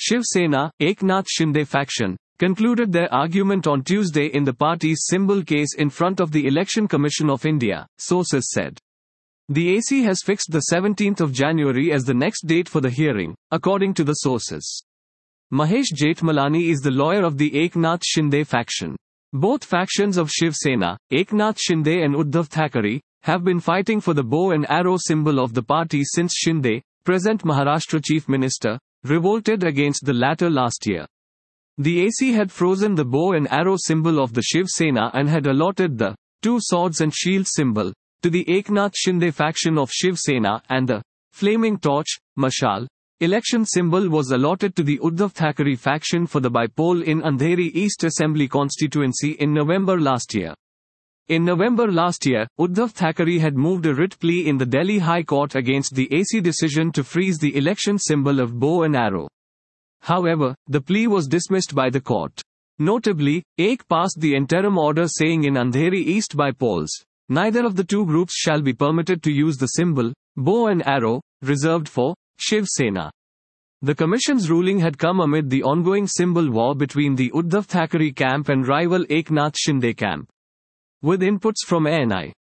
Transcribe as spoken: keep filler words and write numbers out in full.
Shiv Sena, Eknath Shinde faction, concluded their argument on Tuesday in the party's symbol case in front of the Election Commission of India, sources said. The A C has fixed the seventeenth of January as the next date for the hearing, according to the sources. Mahesh Jethmalani is the lawyer of the Eknath Shinde faction. Both factions of Shiv Sena, Eknath Shinde and Uddhav Thackeray, have been fighting for the bow and arrow symbol of the party since Shinde, present Maharashtra Chief Minister, revolted against the latter last year. The A C had frozen the bow and arrow symbol of the Shiv Sena and had allotted the two swords and shield symbol to the Eknath Shinde faction of Shiv Sena, and the flaming torch, Mashal, election symbol was allotted to the Uddhav Thackeray faction for the by-poll in Andheri East Assembly constituency in November last year. In November last year, Uddhav Thackeray had moved a writ plea in the Delhi High Court against the A C decision to freeze the election symbol of bow and arrow. However, the plea was dismissed by the court. Notably, A C passed the interim order saying in Andheri East by-polls, neither of the two groups shall be permitted to use the symbol, bow and arrow, reserved for Shiv Sena. The commission's ruling had come amid the ongoing symbol war between the Uddhav Thackeray camp and rival Eknath Shinde camp. With inputs from A N I,